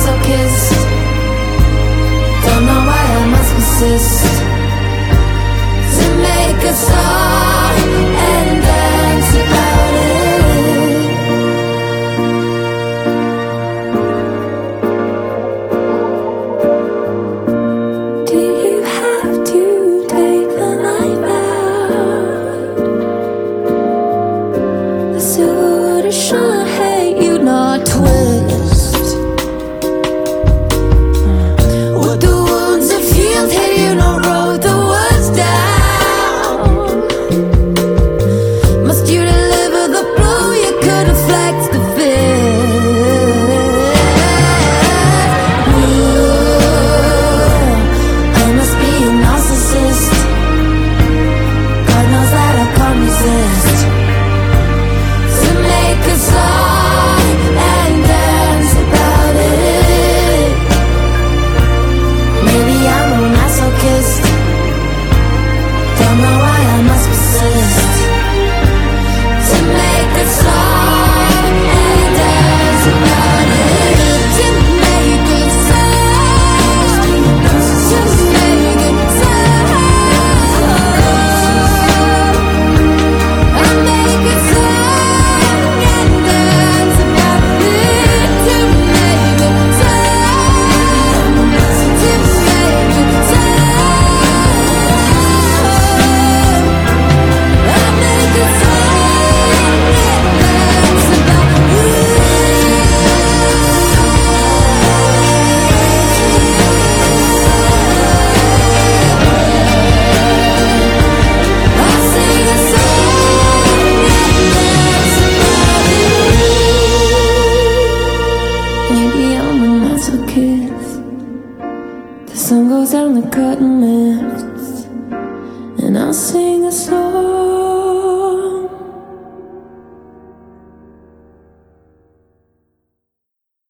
masochist. Don't know why I must persist to make a song and dance about it. Do you have to take the life out? The sword is shine, hey, you not twist. With the wounds of healed, hey, you know, wrote the words down. Must you deliver the blow? You could have flexed the fist. Ooh, I must be a narcissist. God knows that I can't resist to make a song and dance about it. Maybe I'm a masochist. Don't know why I must persist to make a song and dance about it. To make a song, to make a song, I make a song and dance about it. To make a song, to make a song, I make a song and dance about it. I sing a song and dance about it. Maybe I'm a masochist. The sun goes down, the curtain lifts, and I'll sing a song